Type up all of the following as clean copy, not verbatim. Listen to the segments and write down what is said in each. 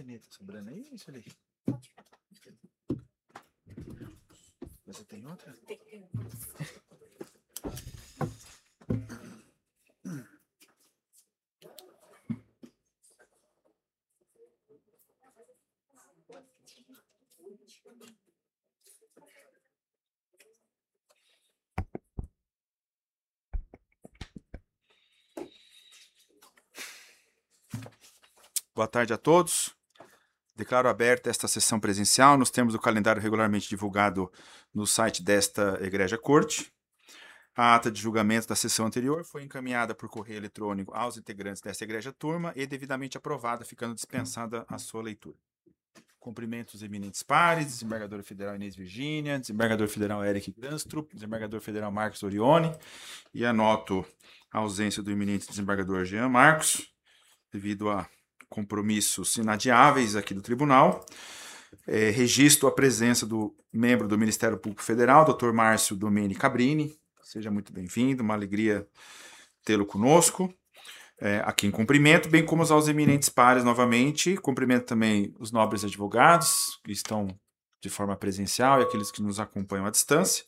caneta sobrando aí, isso ali? Você tem outra? Boa tarde a todos. Declaro aberta esta sessão presencial. Nós temos o calendário regularmente divulgado no site desta Egrégia Corte. A ata de julgamento da sessão anterior foi encaminhada por correio eletrônico aos integrantes desta Egrégia Turma e devidamente aprovada, ficando dispensada a sua leitura. Cumprimento os eminentes pares, desembargadora federal Inês Virgínia, desembargador federal Eric Granstrup, desembargador federal Marcos Orione, e anoto a ausência do eminente desembargador Jean Marcos, devido a compromissos inadiáveis aqui do tribunal. Registro a presença do membro do Ministério Público Federal, Dr. Márcio Domeni Cabrini. Seja muito bem-vindo, uma alegria tê-lo conosco. Aqui em cumprimento, bem como aos eminentes pares novamente. Cumprimento também os nobres advogados que estão de forma presencial e aqueles que nos acompanham à distância.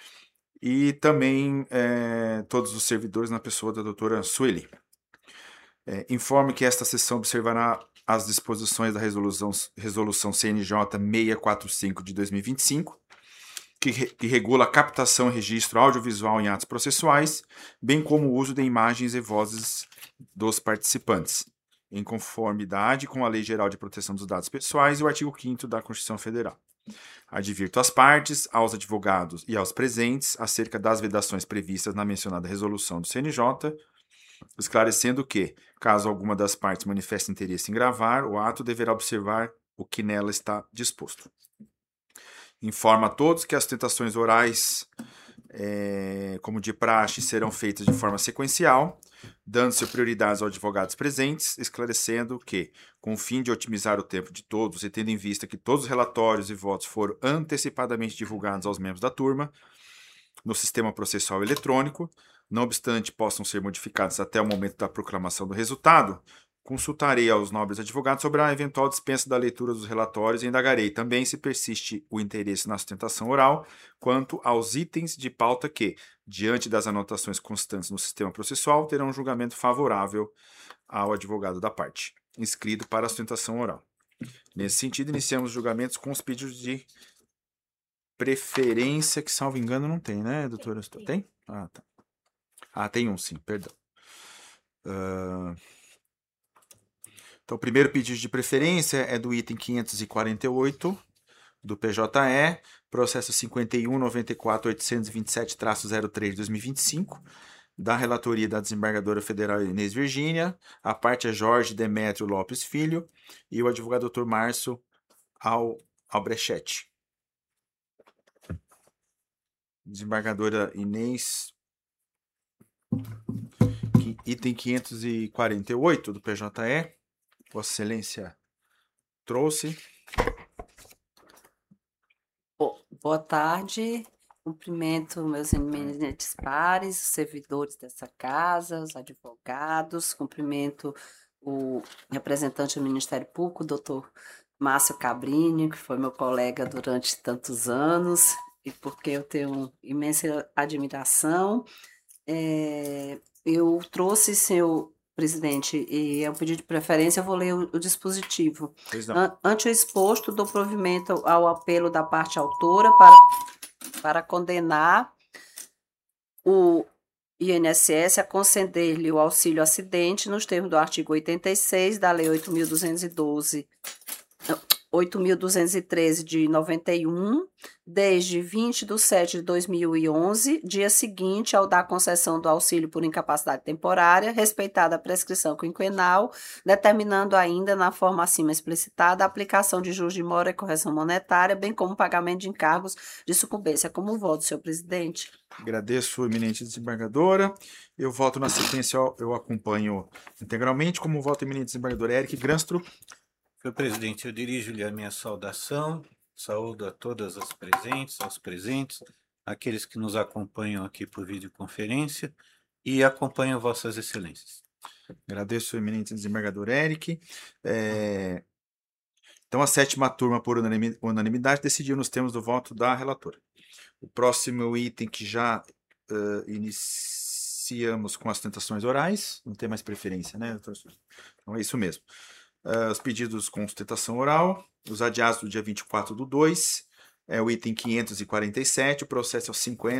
E também todos os servidores na pessoa da doutora Sueli. Informo que esta sessão observará as disposições da resolução CNJ 645 de 2025, que regula a captação e registro audiovisual em atos processuais, bem como o uso de imagens e vozes dos participantes, em conformidade com a Lei Geral de Proteção dos Dados Pessoais e o artigo 5º da Constituição Federal. Advirto às partes, aos advogados e aos presentes acerca das vedações previstas na mencionada resolução do CNJ, esclarecendo que, caso alguma das partes manifeste interesse em gravar, o ato deverá observar o que nela está disposto. Informa a todos que as tentações orais, como de praxe, serão feitas de forma sequencial, dando-se prioridades aos advogados presentes, esclarecendo que, com o fim de otimizar o tempo de todos e tendo em vista que todos os relatórios e votos foram antecipadamente divulgados aos membros da turma, no sistema processual eletrônico, não obstante possam ser modificados até o momento da proclamação do resultado, consultarei aos nobres advogados sobre a eventual dispensa da leitura dos relatórios e indagarei também se persiste o interesse na sustentação oral quanto aos itens de pauta que, diante das anotações constantes no sistema processual, terão um julgamento favorável ao advogado da parte, inscrito para a sustentação oral. Nesse sentido, iniciamos os julgamentos com os pedidos de preferência, que, salvo engano, não tem, né, doutora? Tem? Ah, tá. Tem um sim, perdão. Então, o primeiro pedido de preferência é do item 548 do PJE, processo 51.94.827-03 de 2025, da relatoria da desembargadora federal Inês Virgínia, a parte é Jorge Demétrio Lopes Filho e o advogado Dr. Márcio Albrechetti. Desembargadora Inês, item 548 do PJE, Vossa Excelência trouxe. Boa tarde, cumprimento meus eminentes pares, os servidores dessa casa, os advogados, cumprimento o representante do Ministério Público, doutor Márcio Cabrini, que foi meu colega durante tantos anos e por quem eu tenho imensa admiração. Eu trouxe, senhor presidente, e é um pedido de preferência, eu vou ler o dispositivo. Ante o exposto, dou provimento ao apelo da parte autora para condenar o INSS a conceder-lhe o auxílio acidente nos termos do artigo 86 da Lei 8.213 de 91, desde 20 de 7 de 2011, dia seguinte ao da concessão do auxílio por incapacidade temporária, respeitada a prescrição quinquenal, determinando ainda, na forma acima explicitada, a aplicação de juros de mora e correção monetária, bem como o pagamento de encargos de sucumbência. Como voto, senhor presidente? Agradeço, eminente desembargadora. Eu voto na sequência, eu acompanho integralmente. Como voto, eminente desembargador Eric Granstrup. Senhor presidente, eu dirijo-lhe a minha saudação, saúdo a todas as presentes, aos presentes, aqueles que nos acompanham aqui por videoconferência e acompanham vossas excelências. Agradeço, eminente desembargador Eric. Então, a 7ª turma, por unanimidade, decidiu nos termos do voto da relatora. O próximo item que já iniciamos com as sustentações orais, não tem mais preferência, né, doutor? Então, é isso mesmo. Os pedidos com sustentação oral, os adiados do dia 24/2, é o item 547, o processo é o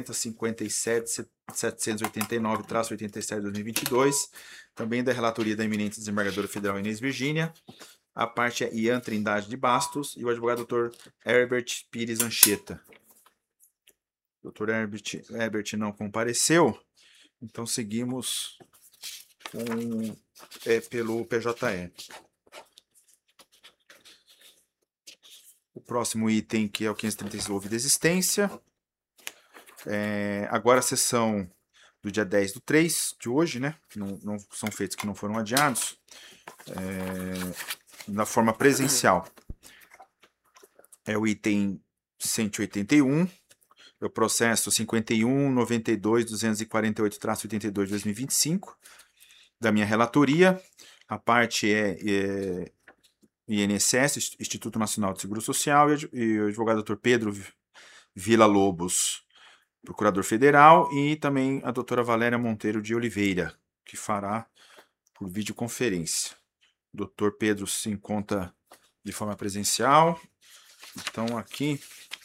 50.57.789/87 de também da relatoria da eminente desembargadora federal Inês Virgínia. A parte é Ian Trindade de Bastos e o advogado Dr. Herbert Pires Anchieta. Dr. Herbert não compareceu, então seguimos pelo PJE. O próximo item, que é o 536, houve desistência. Agora a sessão do dia 10/3 de hoje, né? Não são feitos que não foram adiados. Na forma presencial. É o item 181, é o processo 51.92.248/82 de 2025, da minha relatoria. A parte é INSS, Instituto Nacional de Seguro Social, e o advogado Dr. Pedro Villa-Lobos, procurador federal, e também a doutora Valéria Monteiro de Oliveira, que fará por videoconferência. O Dr. Pedro se encontra de forma presencial. Então, aqui,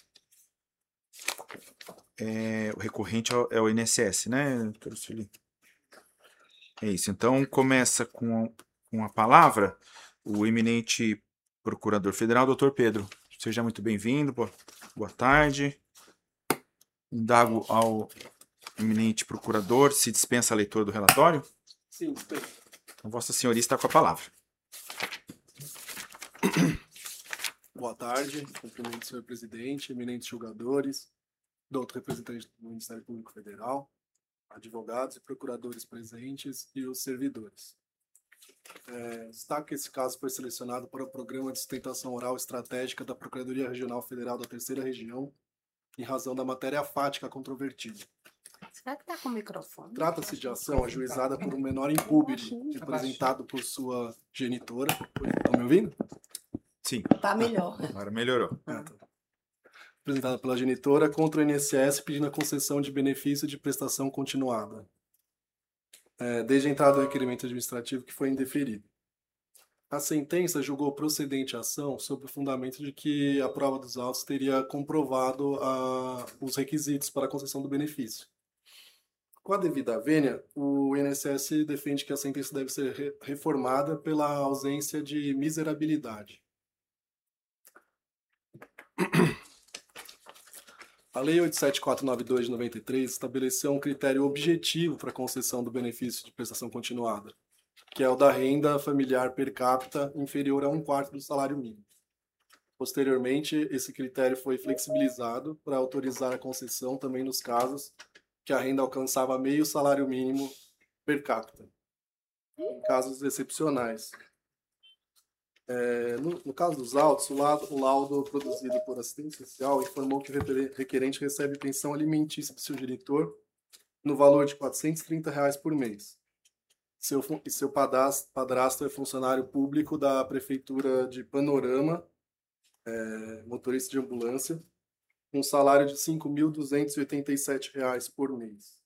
o recorrente é o INSS, né, doutor Felipe? É isso. Então, começa com a palavra o eminente procurador federal, doutor Pedro. Seja muito bem-vindo, boa tarde. Indago ao eminente procurador se dispensa a leitura do relatório. Sim, dispensa. Então, Vossa Senhoria está com a palavra. Boa tarde, cumprimento, senhor presidente, eminentes julgadores, doutor representante do Ministério Público Federal, advogados e procuradores presentes e os servidores. Destaco que esse caso foi selecionado para o Programa de Sustentação Oral Estratégica da Procuradoria Regional Federal da Terceira Região, em razão da matéria fática controvertida. Será que está com o microfone? Trata-se de ação ajuizada por um menor impúbere, representado por sua genitora. Estão me ouvindo? Sim. Tá melhor. Agora melhorou. Apresentada pela genitora contra o INSS pedindo a concessão de benefício de prestação continuada, desde a entrada do requerimento administrativo que foi indeferido. A sentença julgou procedente a ação sob o fundamento de que a prova dos autos teria comprovado os requisitos para a concessão do benefício. Com a devida vênia, o INSS defende que a sentença deve ser reformada pela ausência de miserabilidade. A Lei 87492 de 93 estabeleceu um critério objetivo para a concessão do benefício de prestação continuada, que é o da renda familiar per capita inferior a 1/4 do salário mínimo. Posteriormente, esse critério foi flexibilizado para autorizar a concessão também nos casos que a renda alcançava meio salário mínimo per capita, em casos excepcionais. No caso dos autos, o laudo produzido por assistente social informou que o requerente recebe pensão alimentícia do seu genitor no valor de R$ 430 por mês. Seu padrasto é funcionário público da Prefeitura de Panorama, motorista de ambulância, com um salário de R$ 5.287 por mês.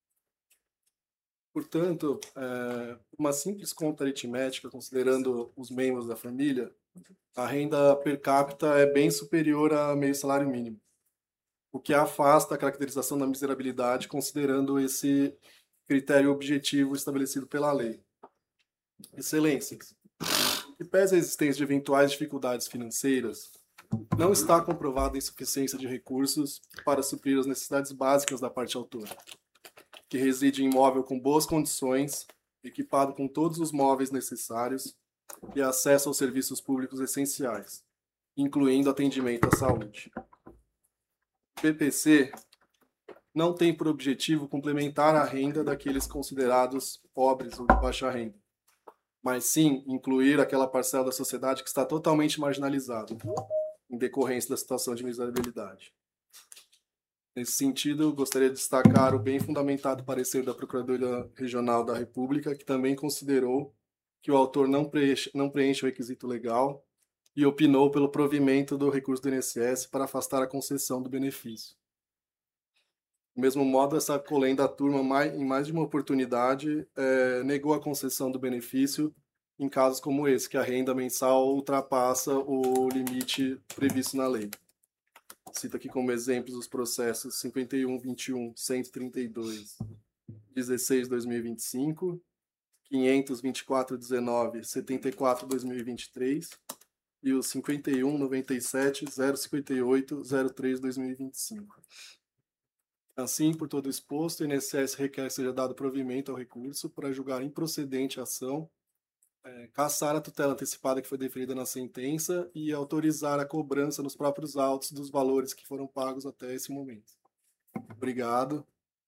Portanto, uma simples conta aritmética, considerando os membros da família, a renda per capita é bem superior a meio salário mínimo, o que afasta a caracterização da miserabilidade, considerando esse critério objetivo estabelecido pela lei. Excelências, que pese a existência de eventuais dificuldades financeiras, não está comprovada a insuficiência de recursos para suprir as necessidades básicas da parte autora, que reside em imóvel com boas condições, equipado com todos os móveis necessários e acesso aos serviços públicos essenciais, incluindo atendimento à saúde. O PPC não tem por objetivo complementar a renda daqueles considerados pobres ou de baixa renda, mas sim incluir aquela parcela da sociedade que está totalmente marginalizada, em decorrência da situação de miserabilidade. Nesse sentido, gostaria de destacar o bem fundamentado parecer da Procuradoria Regional da República, que também considerou que o autor não preenche o requisito legal e opinou pelo provimento do recurso do INSS para afastar a concessão do benefício. Do mesmo modo, essa colenda turma, em mais de uma oportunidade, negou a concessão do benefício em casos como esse, que a renda mensal ultrapassa o limite previsto na lei. Cito aqui como exemplos os processos 51.21, 132, 16, 2025, 500.24.19, 74, 2023 e os 51.97, 058, 03, 2025. Assim, por todo o exposto, o INSS requer que seja dado provimento ao recurso para julgar improcedente a ação, cassar a tutela antecipada que foi deferida na sentença e autorizar a cobrança nos próprios autos dos valores que foram pagos até esse momento. Obrigado.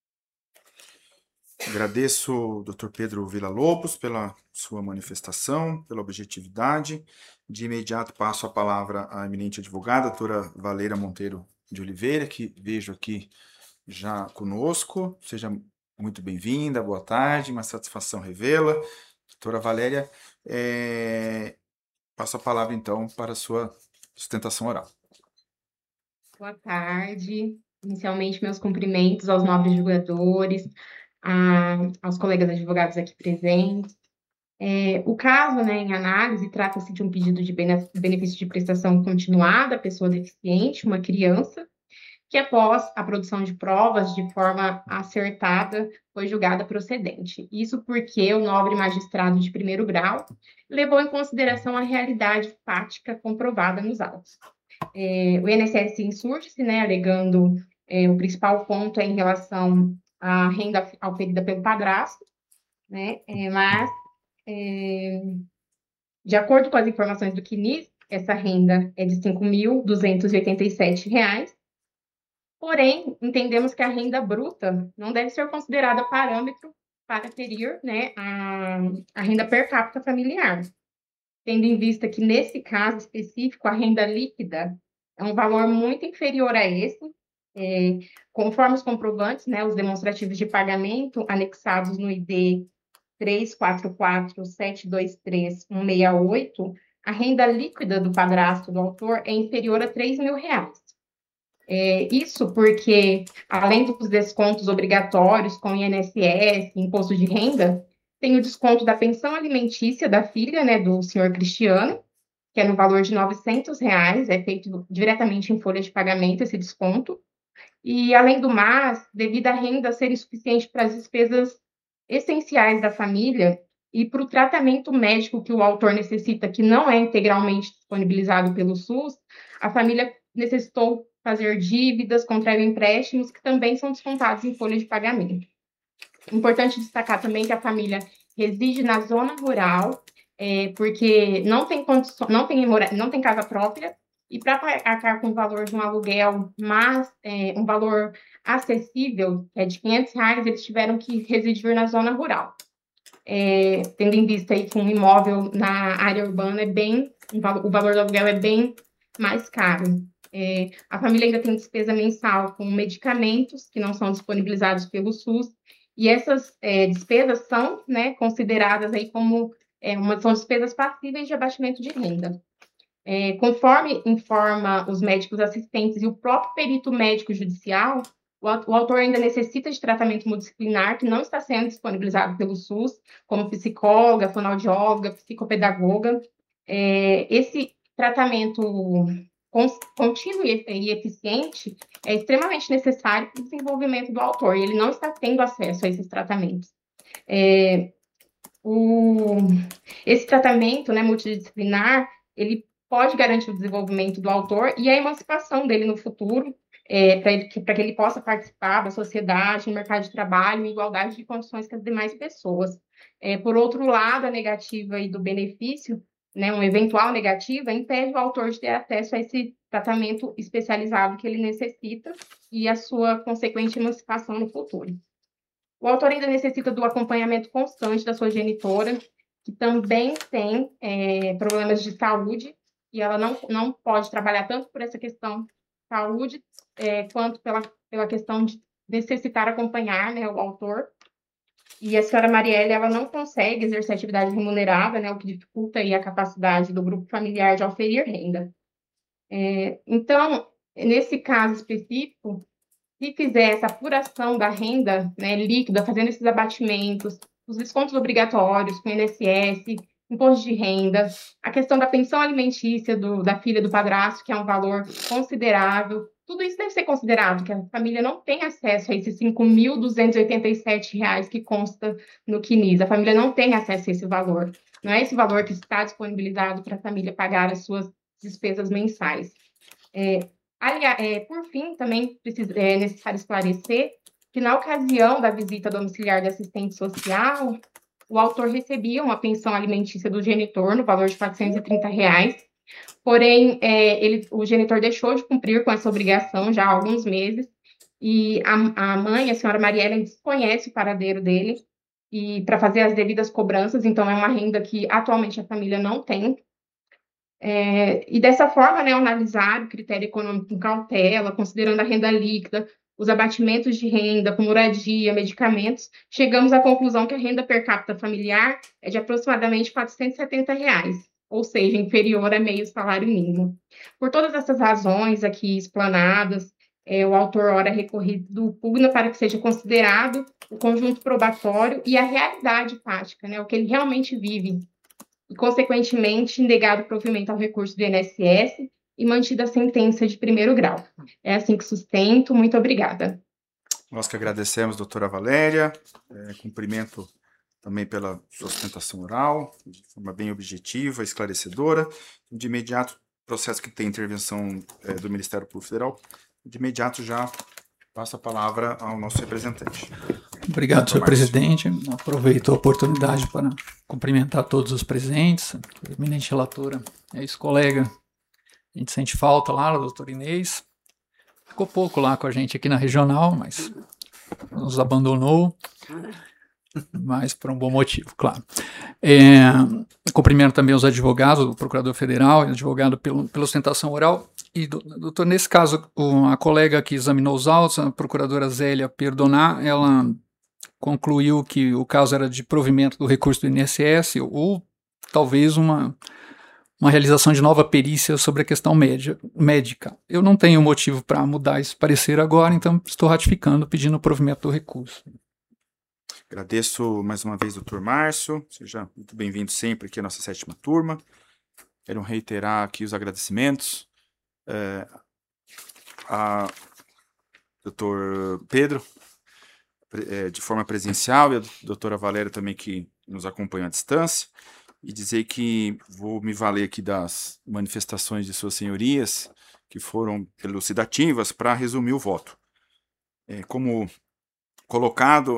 Agradeço, Dr. Pedro Villa-Lobos, pela sua manifestação, pela objetividade. De imediato passo a palavra à eminente advogada, doutora Valéria Monteiro de Oliveira, que vejo aqui já conosco. Seja muito bem-vinda, boa tarde, uma satisfação revê-la. Doutora Valéria, passo a palavra, então, para a sua sustentação oral. Boa tarde. Inicialmente, meus cumprimentos aos nobres julgadores, aos colegas advogados aqui presentes. O caso, em análise, trata-se de um pedido de benefício de prestação continuada à pessoa deficiente, uma criança, que após a produção de provas de forma acertada, foi julgada procedente. Isso porque o nobre magistrado de primeiro grau levou em consideração a realidade fática comprovada nos autos. O INSS insurge-se, alegando o principal ponto em relação à renda auferida pelo padrasto, mas, de acordo com as informações do CNIS, essa renda é de R$ 5.287, porém, entendemos que a renda bruta não deve ser considerada parâmetro para ferir a renda per capita familiar, tendo em vista que, nesse caso específico, a renda líquida é um valor muito inferior a esse, conforme os comprovantes, os demonstrativos de pagamento anexados no ID 344-723-168, a renda líquida do padrasto do autor é inferior a R$ 3.000. Isso porque, além dos descontos obrigatórios com INSS, imposto de renda, tem o desconto da pensão alimentícia da filha, do senhor Cristiano, que é no valor de R$ 900, é feito diretamente em folha de pagamento esse desconto. E, além do mais, devido à renda ser insuficiente para as despesas essenciais da família e para o tratamento médico que o autor necessita, que não é integralmente disponibilizado pelo SUS, a família necessitou fazer dívidas, contrair empréstimos, que também são descontados em folha de pagamento. Importante destacar também que a família reside na zona rural, porque não tem casa própria, e para arcar com o valor de um aluguel, mas um valor acessível, de R$ 500, eles tiveram que residir na zona rural. Tendo em vista aí que um imóvel na área urbana o valor do aluguel é bem mais caro. A família ainda tem despesa mensal com medicamentos que não são disponibilizados pelo SUS, e essas despesas são consideradas aí como são despesas passíveis de abatimento de renda. Conforme informa os médicos assistentes e o próprio perito médico judicial, o autor ainda necessita de tratamento multidisciplinar que não está sendo disponibilizado pelo SUS, como psicóloga, fonoaudióloga, psicopedagoga. Esse tratamento contínuo e eficiente é extremamente necessário para o desenvolvimento do autor, e ele não está tendo acesso a esses tratamentos. Esse tratamento multidisciplinar, ele pode garantir o desenvolvimento do autor e a emancipação dele no futuro, para que ele possa participar da sociedade, no mercado de trabalho, em igualdade de condições com as demais pessoas. Por outro lado, a negativa do benefício, uma eventual negativa, impede o autor de ter acesso a esse tratamento especializado que ele necessita e a sua consequente emancipação no futuro. O autor ainda necessita do acompanhamento constante da sua genitora, que também tem problemas de saúde, e ela não pode trabalhar tanto por essa questão de saúde, quanto pela questão de necessitar acompanhar o autor. e a senhora Marielle, ela não consegue exercer atividade remunerada, né, o que dificulta aí a capacidade do grupo familiar de oferir renda. Então, nesse caso específico, se fizer essa apuração da renda, né, líquida, fazendo esses abatimentos, os descontos obrigatórios com INSS, imposto de renda, a questão da pensão alimentícia da filha do padrasto, que é um valor considerável, tudo isso deve ser considerado, que a família não tem acesso a esses R$ 5.287 que consta no CNIS. A família não tem acesso a esse valor. Não é esse valor que está disponibilizado para a família pagar as suas despesas mensais. Por fim, também é necessário esclarecer que, na ocasião da visita domiciliar de assistente social, o autor recebia uma pensão alimentícia do genitor no valor de R$ 430, porém, o genitor deixou de cumprir com essa obrigação já há alguns meses, e a mãe, a senhora Marielle, desconhece o paradeiro dele e para fazer as devidas cobranças, então é uma renda que atualmente a família não tem. E dessa forma, né, analisar o critério econômico com cautela, considerando a renda líquida, os abatimentos de renda, com moradia, medicamentos, chegamos à conclusão que a renda per capita familiar é de aproximadamente R$ 470, ou seja, inferior a meio salário mínimo. Por todas essas razões aqui explanadas, o autor ora recorrido pugna para que seja considerado o conjunto probatório e a realidade prática, né, o que ele realmente vive, e, consequentemente, negado o provimento ao recurso do INSS e mantida a sentença de primeiro grau. É assim que sustento. Muito obrigada. Nós que agradecemos, doutora Valéria, cumprimento também pela sustentação oral, de forma bem objetiva, esclarecedora. De imediato, processo que tem intervenção do Ministério Público Federal, de imediato já passo a palavra ao nosso representante. Obrigado, senhor presidente. Aproveito a oportunidade para cumprimentar todos os presentes, a eminente relatora, ex-colega. A gente sente falta lá, a doutora Inês. Ficou pouco lá com a gente aqui na regional, mas nos abandonou, mas por um bom motivo, claro. Cumprimento também os advogados, o procurador federal e o advogado pela sustentação oral. E, doutor, nesse caso, a colega que examinou os autos, a procuradora Zélia Perdonar, ela concluiu que o caso era de provimento do recurso do INSS ou talvez uma realização de nova perícia sobre a questão médica. Eu não tenho motivo para mudar esse parecer agora, então estou ratificando, pedindo o provimento do recurso. Agradeço mais uma vez, doutor Márcio. Seja muito bem-vindo sempre aqui à nossa 7ª turma. Quero reiterar aqui os agradecimentos a doutor Pedro, de forma presencial, e a doutora Valéria também, que nos acompanha à distância, e dizer que vou me valer aqui das manifestações de suas senhorias, que foram elucidativas, para resumir o voto. Como colocado,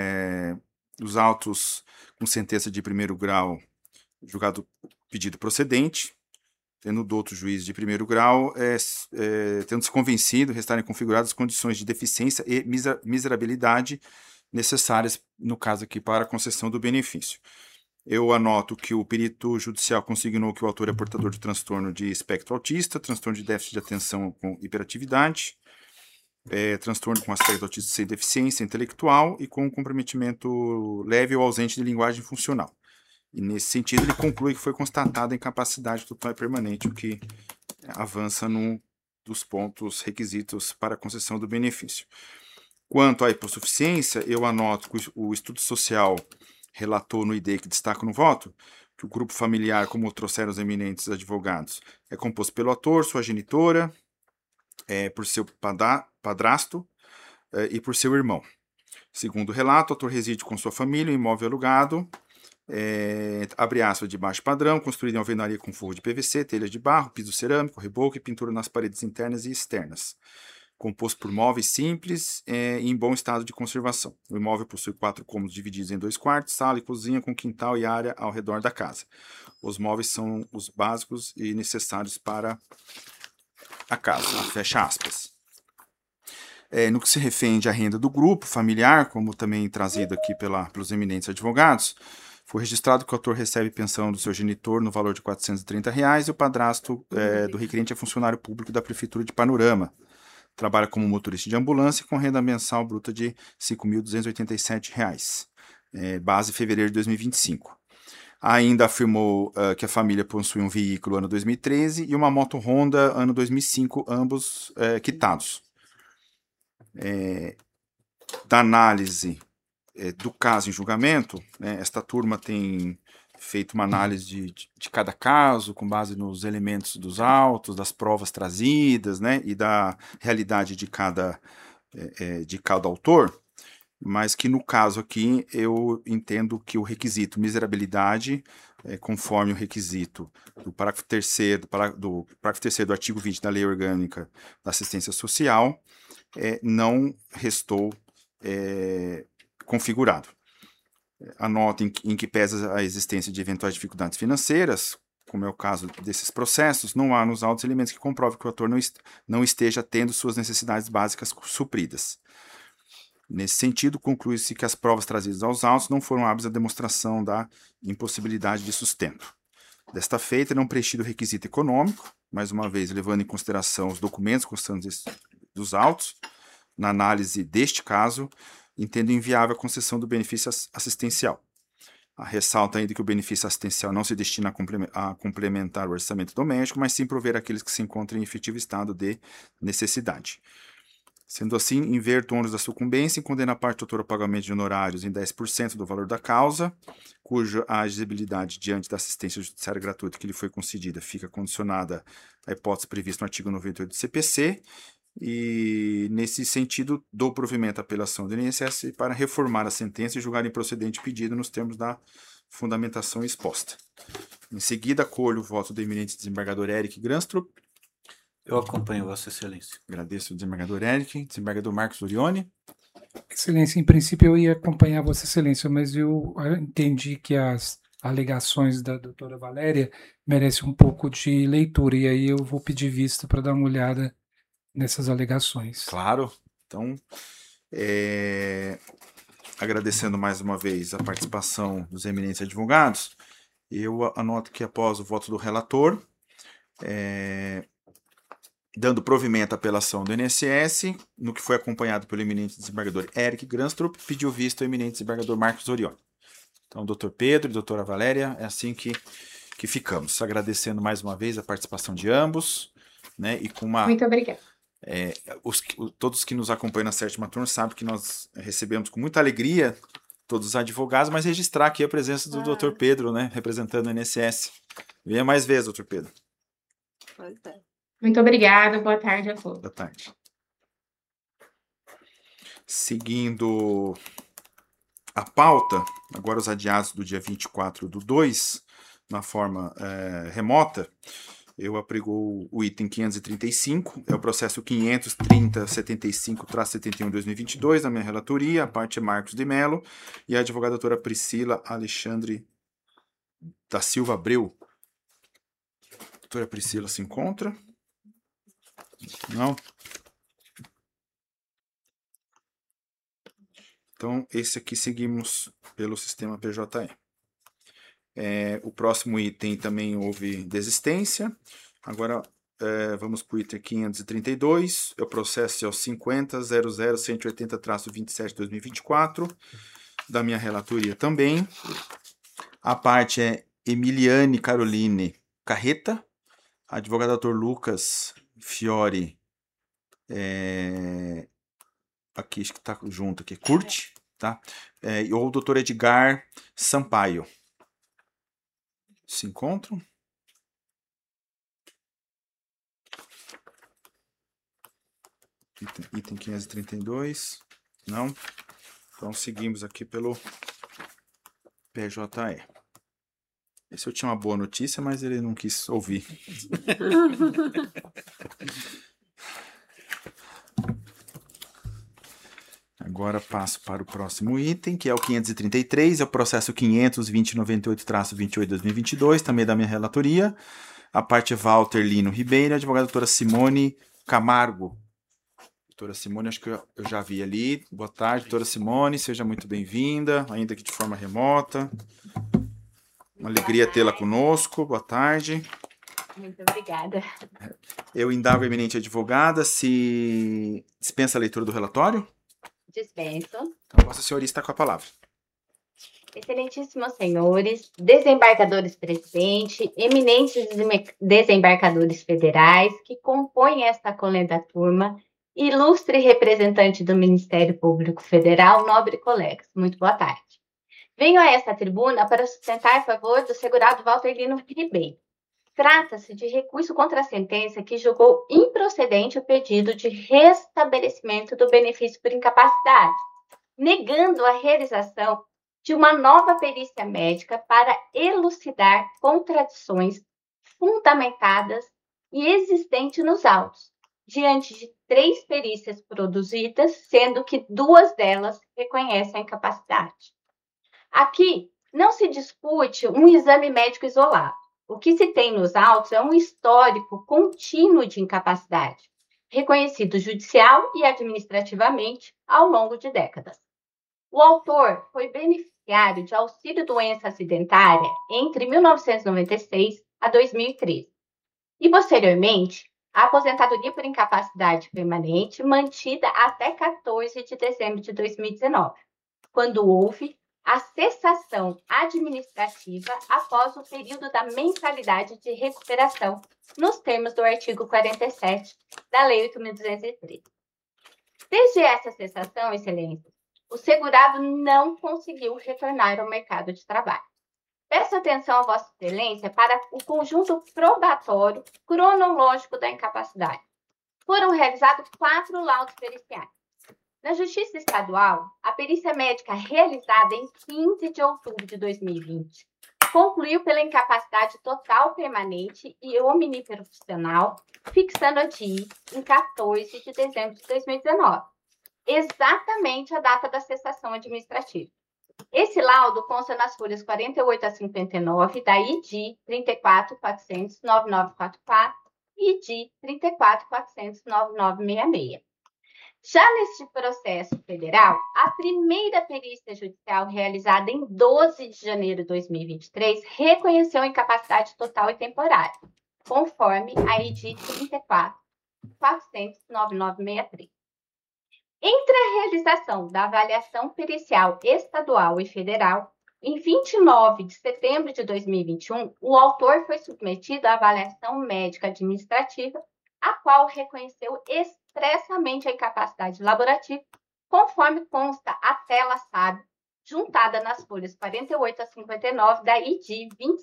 os autos com sentença de primeiro grau, julgado pedido procedente, tendo o douto juiz de primeiro grau, tendo se convencido, restarem configuradas as condições de deficiência e miserabilidade necessárias, no caso aqui, para a concessão do benefício. Eu anoto que o perito judicial consignou que o autor é portador de transtorno de espectro autista, transtorno de déficit de atenção com hiperatividade, transtorno com aspecto autista sem deficiência intelectual e com comprometimento leve ou ausente de linguagem funcional. E, nesse sentido, ele conclui que foi constatada a incapacidade total e permanente, o que avança num dos pontos requisitos para a concessão do benefício. Quanto à hipossuficiência, eu anoto que o estudo social relatou no ID, que destaca no voto, que o grupo familiar, como trouxeram os eminentes advogados, é composto pelo autor, sua genitora, por seu padrasto e por seu irmão. Segundo o relato, o autor reside com sua família, em imóvel alugado, abre aspas, de baixo padrão, construído em alvenaria com forro de PVC, telha de barro, piso cerâmico, reboco e pintura nas paredes internas e externas. Composto por móveis simples e em bom estado de conservação. O imóvel possui 4 cômodos divididos em 2 quartos, sala e cozinha com quintal e área ao redor da casa. Os móveis são os básicos e necessários para a casa. Fecha aspas. No que se refere à renda do grupo familiar, como também trazido aqui pelos eminentes advogados, foi registrado que o autor recebe pensão do seu genitor no valor de R$ 430 e o padrasto do requerente é funcionário público da Prefeitura de Panorama. Trabalha como motorista de ambulância com renda mensal bruta de R$ 5.287. base fevereiro de 2025. Ainda afirmou que a família possui um veículo ano 2013 e uma moto Honda ano 2005, ambos quitados. Da análise do caso em julgamento, esta turma tem feito uma análise de cada caso, com base nos elementos dos autos, das provas trazidas, né, e da realidade de cada autor, mas que no caso aqui eu entendo que o requisito miserabilidade, conforme o requisito do parágrafo 3º do artigo 20 da Lei Orgânica da Assistência Social, não restou configurado. Anota em que pesa a existência de eventuais dificuldades financeiras, como é o caso desses processos, não há nos autos elementos que comprovem que o autor não esteja tendo suas necessidades básicas supridas. Nesse sentido, conclui-se que as provas trazidas aos autos não foram hábeis à demonstração da impossibilidade de sustento. Desta feita, não preenchido o requisito econômico, mais uma vez levando em consideração os documentos constantes dos autos, na análise deste caso, entendo inviável a concessão do benefício assistencial. Ressalta ainda que o benefício assistencial não se destina a complementar o orçamento doméstico, mas sim prover aqueles que se encontram em efetivo estado de necessidade. Sendo assim, inverto o ônus da sucumbência e condena a parte autora ao pagamento de honorários em 10% do valor da causa, cuja a agibilidade diante da assistência judiciária gratuita que lhe foi concedida fica condicionada à hipótese prevista no artigo 98 do CPC, e, nesse sentido, dou provimento à apelação do INSS para reformar a sentença e julgar improcedente pedido nos termos da fundamentação exposta. Em seguida, acolho o voto do eminente desembargador Eric Granstrup. Eu acompanho Vossa Excelência. Agradeço ao desembargador Eric. Desembargador Marcos Orione. Excelência, em princípio eu ia acompanhar Vossa Excelência, mas eu entendi que as alegações da doutora Valéria merecem um pouco de leitura, e aí eu vou pedir vista para dar uma olhada nessas alegações. Claro. Então, agradecendo mais uma vez a participação dos eminentes advogados, eu anoto que após o voto do relator, dando provimento à apelação do INSS, no que foi acompanhado pelo eminente desembargador Eric Granstrup, pediu vista ao eminente desembargador Marcos Orione. Então, doutor Pedro e doutora Valéria, é assim que ficamos. Agradecendo mais uma vez a participação de ambos, né, e com uma... Muito obrigada. Todos que nos acompanham na 7ª turma sabem que nós recebemos com muita alegria todos os advogados, mas registrar aqui a presença do doutor Pedro, né, representando o INSS. Venha mais vezes, doutor Pedro. Pois é. Muito obrigada, boa tarde a todos. Boa tarde. Seguindo a pauta, agora os adiados do dia 24/2, na forma remota, eu aprego o item 535, é o processo 530-75-71-2022, da minha relatoria, a parte é Marcos de Mello, e a advogada doutora Priscila Alexandre da Silva Abreu. Doutora Priscila se encontra? Não? Então, esse aqui seguimos pelo sistema PJE. O próximo item também houve desistência. Agora, vamos para o item 532. O processo é o 50.00.180-27/2024, da minha relatoria também. A parte é Emiliane Caroline Carreta, advogado doutor Lucas Fiore, aqui acho que está junto aqui, Curte, tá? Ou o doutor Edgar Sampaio. Se encontram? Item 532. Não? Então seguimos aqui pelo PJE. Esse eu tinha uma boa notícia, mas ele não quis ouvir. Agora passo para o próximo item, que é o 533, é o processo 500-2098-28/2022, também da minha relatoria. A parte é Walter Lino Ribeiro, advogada doutora Simone Camargo. Doutora Simone, acho que eu já vi ali. Boa tarde, doutora Simone, seja muito bem-vinda, ainda que de forma remota. Uma alegria tê-la conosco, boa tarde. Muito obrigada. Eu indago a eminente advogada se dispensa a leitura do relatório. Dispenso. Então, Vossa Senhoria está com a palavra. Excelentíssimos senhores, desembargadores presidente, eminentes desembargadores federais que compõem esta colenda turma, ilustre representante do Ministério Público Federal, nobre colegas, muito boa tarde. Venho a esta tribuna para sustentar a favor do segurado Walter Lino Ribeiro. Trata-se de recurso contra a sentença que julgou improcedente o pedido de restabelecimento do benefício por incapacidade, negando a realização de uma nova perícia médica para elucidar contradições fundamentadas e existentes nos autos, diante de 3 perícias produzidas, sendo que 2 delas reconhecem a incapacidade. Aqui não se discute um exame médico isolado. O que se tem nos autos é um histórico contínuo de incapacidade, reconhecido judicial e administrativamente ao longo de décadas. O autor foi beneficiário de auxílio-doença acidentária entre 1996 a 2013 e, posteriormente, a aposentadoria por incapacidade permanente mantida até 14 de dezembro de 2019, quando houve a cessação administrativa após o período da mensalidade de recuperação, nos termos do artigo 47 da Lei 8.213. Desde essa cessação, Excelência, o segurado não conseguiu retornar ao mercado de trabalho. Peço atenção a Vossa Excelência para o conjunto probatório cronológico da incapacidade. Foram realizados 4 laudos periciais. Na Justiça Estadual, a perícia médica realizada em 15 de outubro de 2020 concluiu pela incapacidade total permanente e omniprofissional, fixando a DI em 14 de dezembro de 2019, exatamente a data da cessação administrativa. Esse laudo consta nas folhas 48 a 59 da ID 34.400.9944 e ID 34.400.9966. Já neste processo federal, a primeira perícia judicial realizada em 12 de janeiro de 2023 reconheceu a incapacidade total e temporária, conforme a ID 34.400.9963. Entre a realização da avaliação pericial estadual e federal, em 29 de setembro de 2021, o autor foi submetido à avaliação médica administrativa, a qual reconheceu expressamente a incapacidade laborativa, conforme consta a tela SAB, juntada nas folhas 48 a 59 da ID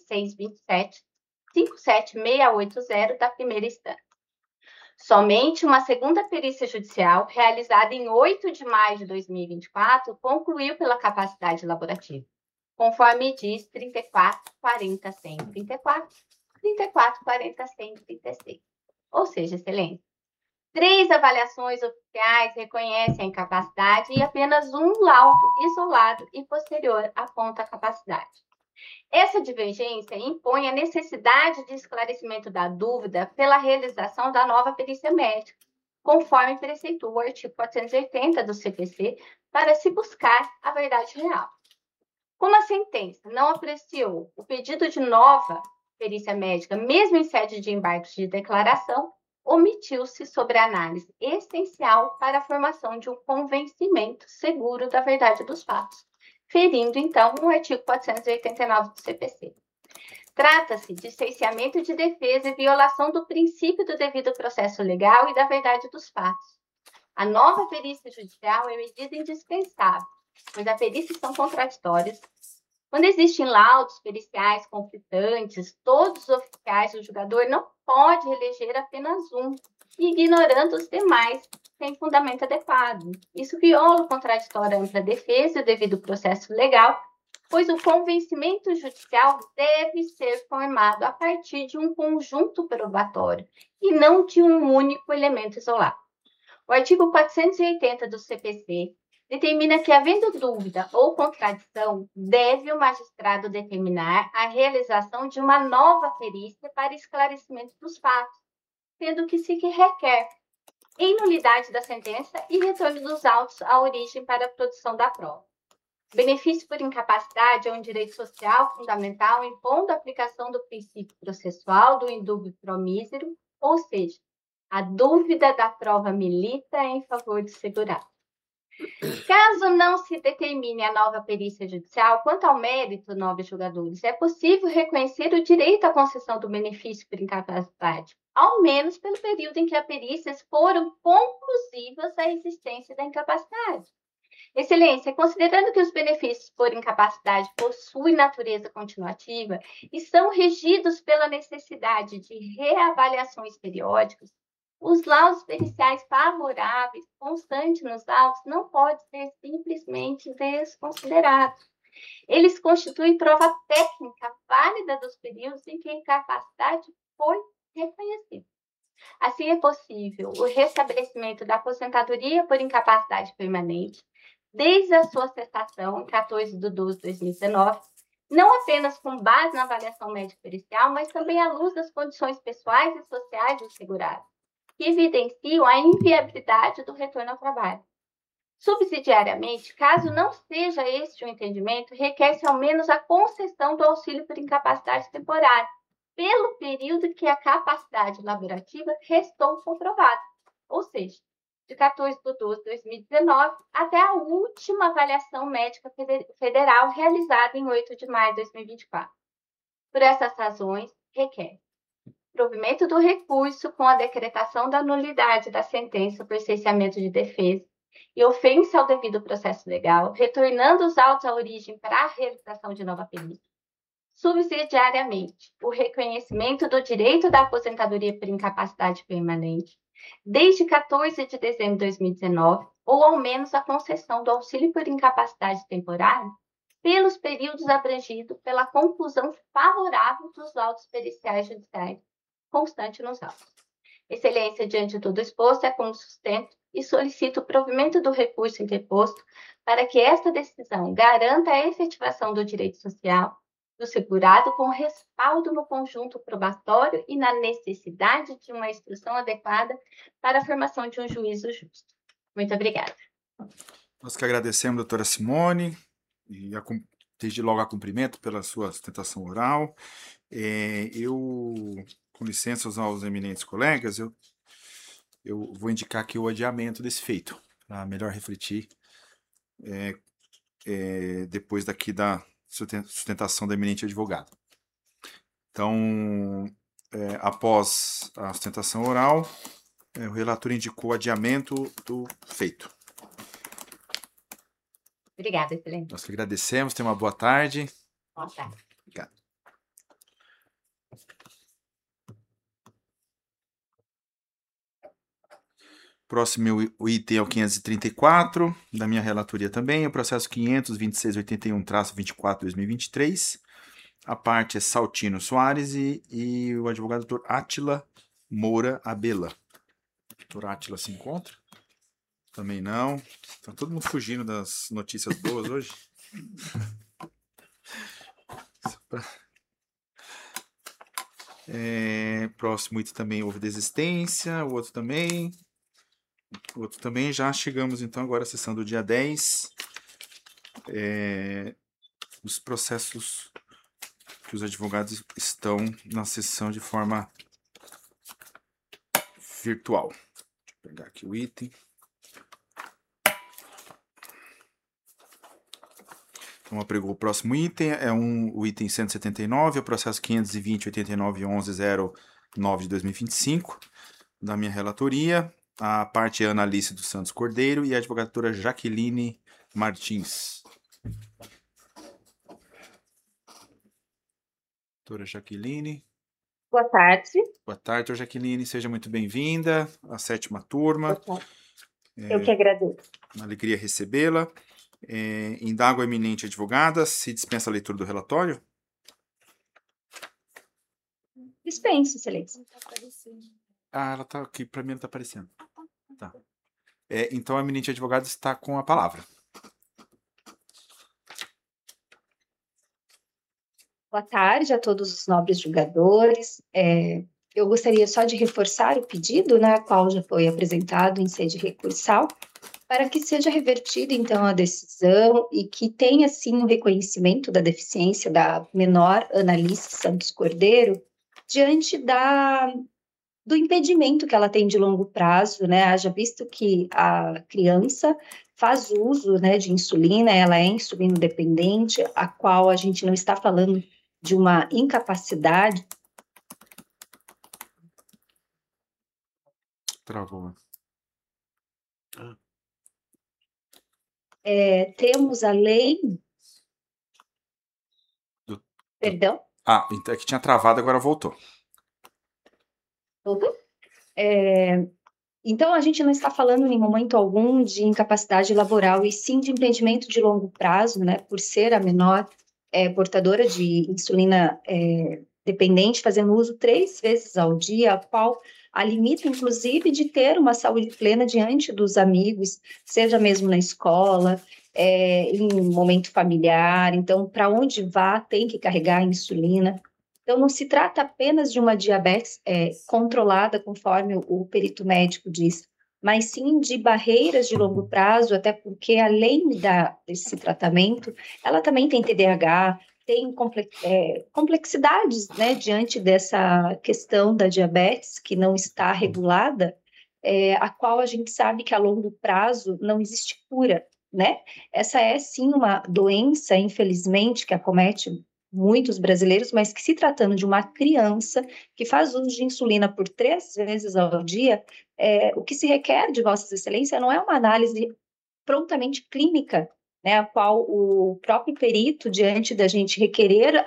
2627-57680 da primeira instância. Somente uma segunda perícia judicial, realizada em 8 de maio de 2024, concluiu pela capacidade laborativa, conforme diz 34.40.134, 34.40.136. Ou seja, Excelência, 3 avaliações oficiais reconhecem a incapacidade e apenas um laudo isolado e posterior aponta a capacidade. Essa divergência impõe a necessidade de esclarecimento da dúvida pela realização da nova perícia médica, conforme preceitua o artigo 480 do CPC, para se buscar a verdade real. Como a sentença não apreciou o pedido de nova perícia médica, mesmo em sede de embargos de declaração, omitiu-se sobre a análise essencial para a formação de um convencimento seguro da verdade dos fatos, ferindo, então, o artigo 489 do CPC. Trata-se de cerceamento de defesa e violação do princípio do devido processo legal e da verdade dos fatos. A nova perícia judicial é medida indispensável, pois as perícias são contraditórias. Quando existem laudos periciais conflitantes, todos os oficiais do julgador não pode eleger apenas um, ignorando os demais sem fundamento adequado. Isso viola o contraditório à ampla defesa e o devido processo legal, pois o convencimento judicial deve ser formado a partir de um conjunto probatório e não de um único elemento isolado. O artigo 480 do CPC determina que, havendo dúvida ou contradição, deve o magistrado determinar a realização de uma nova perícia para esclarecimento dos fatos, sendo que se requer em nulidade da sentença e retorno dos autos à origem para a produção da prova. Benefício por incapacidade é um direito social fundamental impondo a aplicação do princípio processual do indúbio pro mísero, ou seja, a dúvida da prova milita em favor do segurado. Caso não se determine a nova perícia judicial, quanto ao mérito, nobres julgadores, é possível reconhecer o direito à concessão do benefício por incapacidade, ao menos pelo período em que as perícias foram conclusivas à existência da incapacidade. Excelência, considerando que os benefícios por incapacidade possuem natureza continuativa e são regidos pela necessidade de reavaliações periódicas, os laudos periciais favoráveis constantes nos autos não podem ser simplesmente desconsiderados. Eles constituem prova técnica válida dos períodos em que a incapacidade foi reconhecida. Assim, é possível o restabelecimento da aposentadoria por incapacidade permanente, desde a sua cessação, em 14/12/2019, não apenas com base na avaliação médico-pericial, mas também à luz das condições pessoais e sociais do segurado, que evidenciam a inviabilidade do retorno ao trabalho. Subsidiariamente, caso não seja este o entendimento, requer-se ao menos a concessão do auxílio por incapacidade temporária, pelo período que a capacidade laborativa restou comprovada, ou seja, de 14/12/2019 até a última avaliação médica federal realizada em 8 de maio de 2024. Por essas razões, requer provimento do recurso com a decretação da nulidade da sentença por cesseamento de defesa e ofensa ao devido processo legal, retornando os autos à origem para a realização de nova perícia. Subsidiariamente, o reconhecimento do direito da aposentadoria por incapacidade permanente, desde 14 de dezembro de 2019, ou ao menos a concessão do auxílio por incapacidade temporária, pelos períodos abrangidos pela conclusão favorável dos laudos periciais judiciais constante nos autos. Excelência, diante de tudo exposto, é como sustento e solicito o provimento do recurso interposto para que esta decisão garanta a efetivação do direito social do segurado com respaldo no conjunto probatório e na necessidade de uma instrução adequada para a formação de um juízo justo. Muito obrigada. Nós que agradecemos, doutora Simone, e desde logo a cumprimento pela sua sustentação oral. Com licença aos eminentes colegas, eu vou indicar aqui o adiamento desse feito, para melhor refletir depois daqui da sustentação da eminente advogada. Então, após a sustentação oral, o relator indicou o adiamento do feito. Obrigada, excelente. Nós que agradecemos, tenha uma boa tarde. Boa tarde. Obrigado. Próximo item é o 534, da minha relatoria também, o processo 500.2681-24/2023. A parte é Saltino Soares e o advogado doutor Átila Moura Abela. Doutor Átila se encontra? Também não. Está todo mundo fugindo das notícias boas hoje. Próximo item também houve desistência, o outro também. Já chegamos então agora à sessão do dia 10. Os processos que os advogados estão na sessão de forma virtual. Deixa eu pegar aqui o item. Então, apregou o próximo item, o item 179, o processo 520.89.11.09 de 2025, da minha relatoria. A parte é Ana Alice dos Santos Cordeiro e a advogadora Jaqueline Martins. Doutora Jaqueline. Boa tarde. Boa tarde, doutora Jaqueline. Seja muito bem-vinda à 7ª turma. Boa tarde. Eu que agradeço. Uma alegria recebê-la. Indago a eminente advogada, se dispensa a leitura do relatório? Dispense, excelência. Ela está aqui, para mim não está aparecendo. Tá. Então a eminente advogada está com a palavra. Boa tarde a todos os nobres julgadores. Eu gostaria só de reforçar o pedido, né, qual já foi apresentado em sede recursal, para que seja revertida, então, a decisão e que tenha, sim, o reconhecimento da deficiência da menor Ana Alice Santos Cordeiro diante da do impedimento que ela tem de longo prazo, né? Haja visto que a criança faz uso, né, de insulina, ela é insulino dependente, a qual a gente não está falando de uma incapacidade. Travou. Temos a lei. Perdão? Então é que tinha travado, agora voltou. Voltou? Então, a gente não está falando em momento algum de incapacidade laboral, e sim de impedimento de longo prazo, né, por ser a menor portadora de insulina dependente, fazendo uso 3 vezes ao dia, a qual a limita, inclusive, de ter uma saúde plena diante dos amigos, seja mesmo na escola, em momento familiar. Então, para onde vá, tem que carregar a insulina. Então, não se trata apenas de uma diabetes controlada, conforme o perito médico diz, mas sim de barreiras de longo prazo, até porque, além desse tratamento, ela também tem TDAH, tem complexidades, né, diante dessa questão da diabetes, que não está regulada, a qual a gente sabe que a longo prazo não existe cura, né? Essa é, sim, uma doença, infelizmente, que acomete muitos brasileiros, mas que, se tratando de uma criança que faz uso de insulina por 3 vezes ao dia, o que se requer de Vossas Excelências não é uma análise prontamente clínica, né, a qual o próprio perito, diante da gente requerer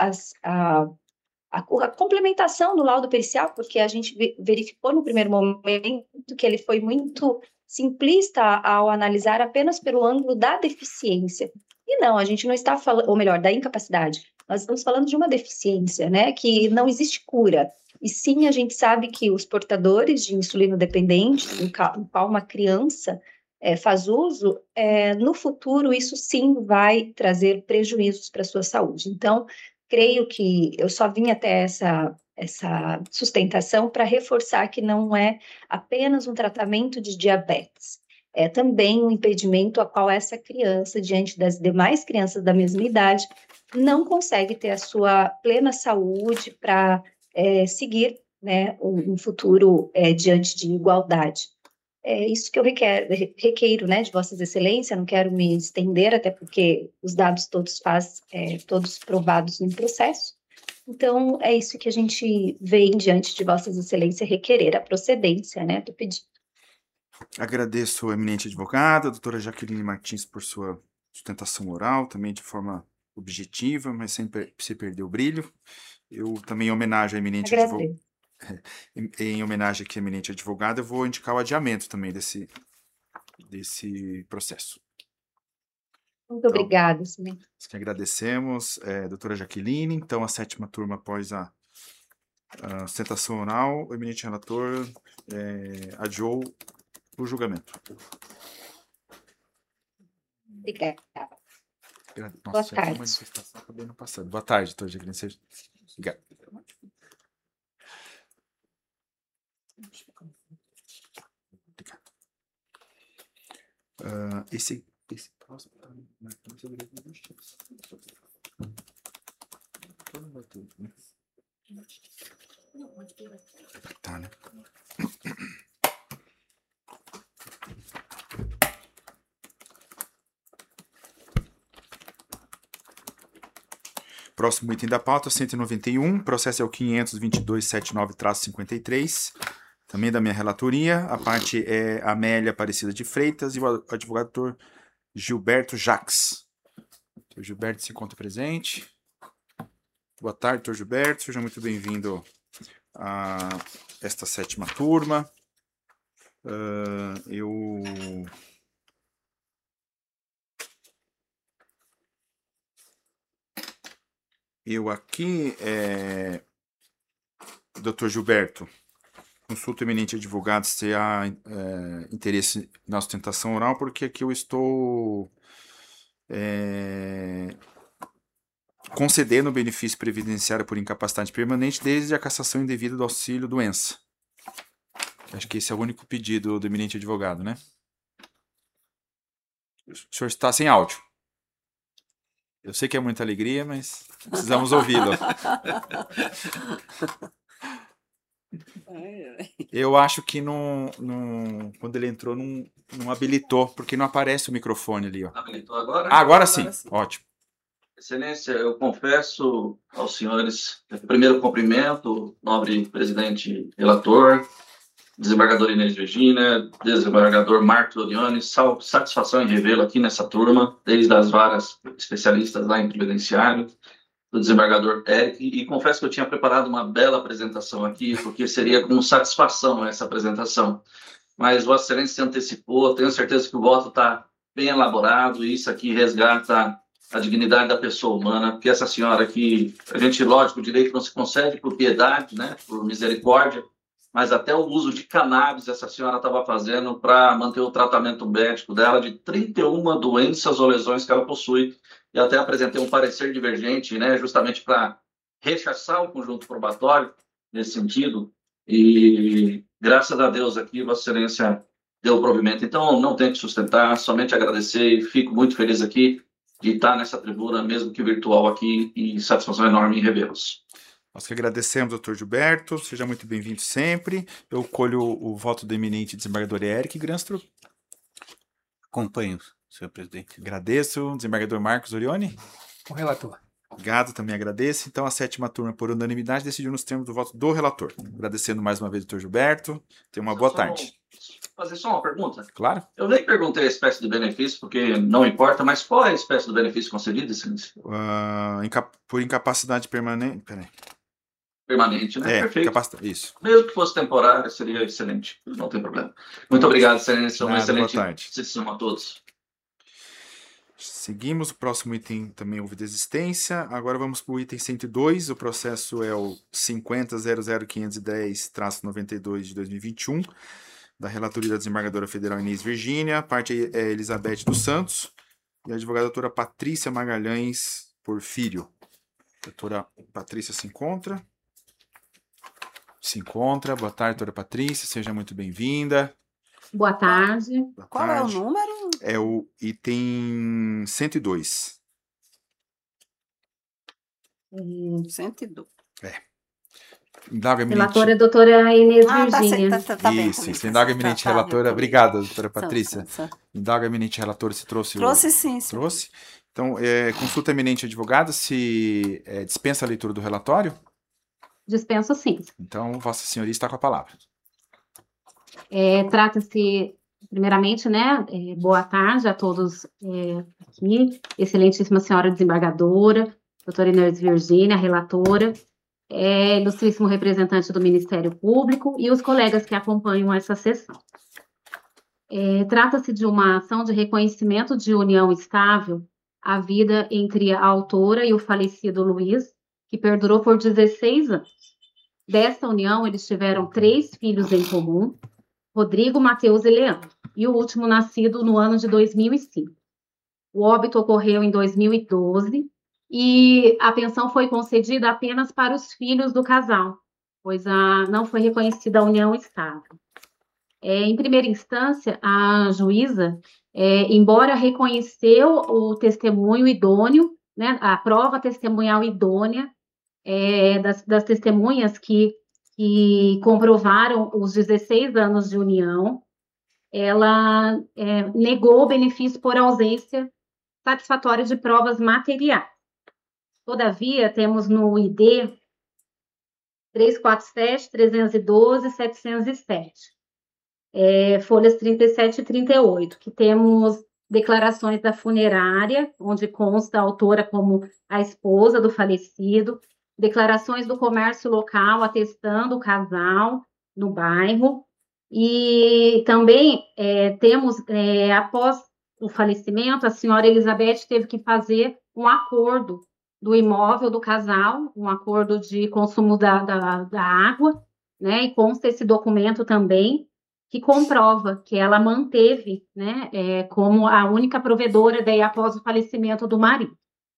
a complementação do laudo pericial, porque a gente verificou no primeiro momento que ele foi muito simplista ao analisar apenas pelo ângulo da deficiência. E não, a gente não está falando, ou melhor, da incapacidade. Nós estamos falando de uma deficiência, né, que não existe cura. E sim, a gente sabe que os portadores de insulino dependente, em qual uma criança faz uso, no futuro isso sim vai trazer prejuízos para a sua saúde. Então, creio que eu só vim até essa sustentação para reforçar que não é apenas um tratamento de diabetes, é também um impedimento a qual essa criança, diante das demais crianças da mesma idade, não consegue ter a sua plena saúde para seguir, né, um futuro diante de igualdade. É isso que eu requeiro, né, de Vossas Excelências. Não quero me estender, até porque os dados todos todos provados no processo. Então, é isso que a gente vem diante de Vossas Excelências requerer a procedência, né, do pedido. Agradeço a eminente advogada, a doutora Jaqueline Martins, por sua sustentação oral, também de forma objetiva, mas sem perder o brilho. Eu também, em homenagem à eminente advogada, em homenagem aqui à eminente advogada, eu vou indicar o adiamento também desse processo. Muito obrigada, senhor. Nós que agradecemos, doutora Jaqueline. Então, a 7ª turma, após a sustentação oral, o eminente relator adiou o julgamento. Obrigada. Nossa, boa tarde. Uma manifestação, acabei não passando. Boa tarde, doutora Jaqueline. Obrigado. Esse próximo tá, né? Próximo item da pauta, 191, processo é o 522.79-53, também da minha relatoria. A parte é Amélia Aparecida de Freitas e o advogado doutor Gilberto Jacques. O Gilberto se encontra presente. Boa tarde, doutor Gilberto. Seja muito bem-vindo a esta 7ª turma. Eu aqui, doutor Gilberto, consulto o eminente advogado se há interesse na sustentação oral, porque aqui eu estou concedendo o benefício previdenciário por incapacidade permanente desde a cassação indevida do auxílio-doença. Acho que esse é o único pedido do eminente advogado, né? O senhor está sem áudio. Eu sei que é muita alegria, mas precisamos ouvi-lo. Eu acho que quando ele entrou, não habilitou, porque não aparece o microfone ali, ó. Habilitou agora? Agora sim, ótimo. Excelência, eu confesso aos senhores, primeiro cumprimento, nobre presidente relator, desembargador Inês Virgínia, desembargador Marcos Orione, satisfação em revê-lo aqui nessa turma, desde as varas especialistas lá em previdenciário, do desembargador Eric, e confesso que eu tinha preparado uma bela apresentação aqui, porque seria com satisfação essa apresentação. Mas Vossa Excelência se antecipou, tenho certeza que o voto está bem elaborado, e isso aqui resgata a dignidade da pessoa humana, porque essa senhora aqui, a gente, lógico, o direito não se concede por piedade, né, por misericórdia, mas até o uso de cannabis essa senhora estava fazendo para manter o tratamento médico dela de 31 doenças ou lesões que ela possui, e até apresentei um parecer divergente, né, justamente para rechaçar o conjunto probatório nesse sentido, e graças a Deus aqui, Vossa Excelência deu o provimento. Então, não tenho que sustentar, somente agradecer e fico muito feliz aqui de estar nessa tribuna, mesmo que virtual aqui, e satisfação enorme em revê-los. Nós que agradecemos, doutor Gilberto, seja muito bem-vindo sempre. Eu colho o voto do eminente desembargador Eric Granstro. Acompanho, senhor presidente. Agradeço. Desembargador Marcos Orione. O relator. Obrigado, também agradeço. Então, a 7ª turma, por unanimidade, decidiu nos termos do voto do relator. Agradecendo mais uma vez, doutor Gilberto. Tenha uma boa tarde. Fazer só uma pergunta? Claro. Eu nem perguntei a espécie de benefício, porque não importa, mas qual é a espécie do benefício concedido, excelência? Por incapacidade permanente. Peraí. Permanente, né? Perfeito. Isso. Mesmo que fosse temporária, seria excelente. Não tem problema. Muito obrigado, excelência. Uma excelente sessão a todos. Seguimos. O próximo item também houve desistência. Agora vamos para o item 102. O processo é o 50.00510-92 de 2021, da relatoria da desembargadora federal Inês Virgínia. A parte é Elizabeth dos Santos e a advogada doutora Patrícia Magalhães Porfírio. A doutora Patrícia se encontra. Boa tarde, doutora Patrícia. Seja muito bem-vinda. Boa tarde. Qual é o número? É o item 102. 102. Indaga eminente. Relatora doutora Inês Virgínia. Tá bem. Isso, indaga eminente relatora. Obrigada, doutora Patrícia. Indaga eminente relatora se trouxe Trouxe sim. Trouxe? Então, consulta eminente advogada se dispensa a leitura do relatório? Dispenso sim. Então, Vossa Senhoria está com a palavra. Trata-se, primeiramente, né, boa tarde a todos aqui, excelentíssima senhora desembargadora, doutora Inês Virgínia, relatora, ilustríssimo representante do Ministério Público e os colegas que acompanham essa sessão. Trata-se de uma ação de reconhecimento de união estável à vida entre a autora e o falecido Luiz, que perdurou por 16 anos. Dessa união, eles tiveram 3 filhos em comum, Rodrigo, Mateus e Leandro, e o último nascido no ano de 2005. O óbito ocorreu em 2012 e a pensão foi concedida apenas para os filhos do casal, pois não foi reconhecida a união estável. Em primeira instância, a juíza, embora reconheceu o testemunho idôneo, né, a prova testemunhal idônea das testemunhas que comprovaram os 16 anos de união, ela negou o benefício por ausência satisfatória de provas materiais. Todavia, temos no ID 347, 312, 707, folhas 37 e 38, que temos declarações da funerária, onde consta a autora como a esposa do falecido, declarações do comércio local atestando o casal no bairro, e também temos, após o falecimento, a senhora Elizabeth teve que fazer um acordo do imóvel do casal, um acordo de consumo da água, né, e consta esse documento também, que comprova que ela manteve, né, como a única provedora daí após o falecimento do marido.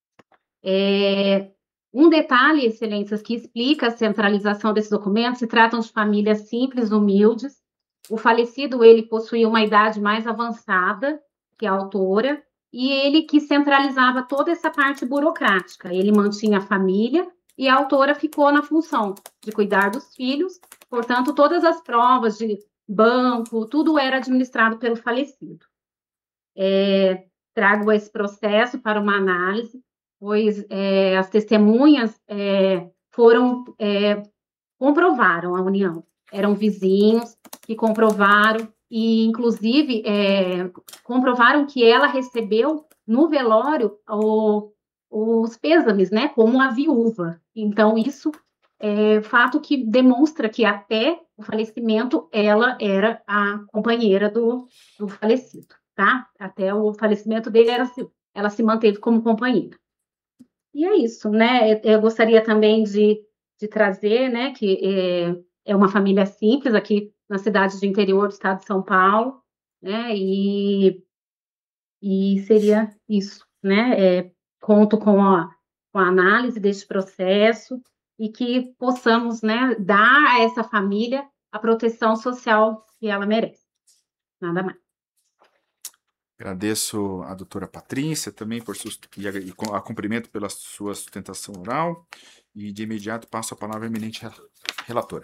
Um detalhe, excelências, que explica a centralização desses documentos: se tratam de famílias simples, humildes. O falecido, ele possuía uma idade mais avançada que a autora, e ele que centralizava toda essa parte burocrática. Ele mantinha a família e a autora ficou na função de cuidar dos filhos Portanto, todas as provas de banco, tudo era administrado pelo falecido. Trago esse processo para uma análise, pois as testemunhas comprovaram a união. Eram vizinhos que comprovaram e, inclusive, comprovaram que ela recebeu no velório os pêsames, né, como a viúva. Então, isso é fato que demonstra que até o falecimento ela era a companheira do falecido, tá? Até o falecimento dele ela se manteve como companheira. E é isso, né? Eu gostaria também de trazer, né, que é uma família simples aqui na cidade do interior do estado de São Paulo, né? E seria isso, né? Conto com a análise deste processo e que possamos, né, dar a essa família a proteção social que ela merece. Nada mais. Agradeço a doutora Patrícia também a cumprimento pela sua sustentação oral e de imediato passo a palavra à eminente relatora.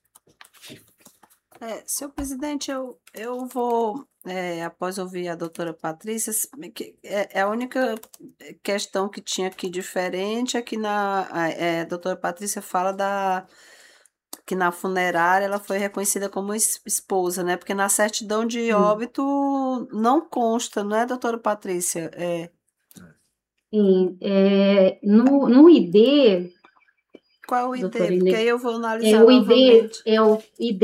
Senhor presidente, eu vou, após ouvir a doutora Patrícia, a única questão que tinha aqui diferente é que a doutora Patrícia fala que na funerária ela foi reconhecida como esposa, né? Porque na certidão de óbito não consta, não é, doutora Patrícia? Sim, no ID... Qual é o ID? Doutora Porque aí eu vou analisar o ID novamente. é o ID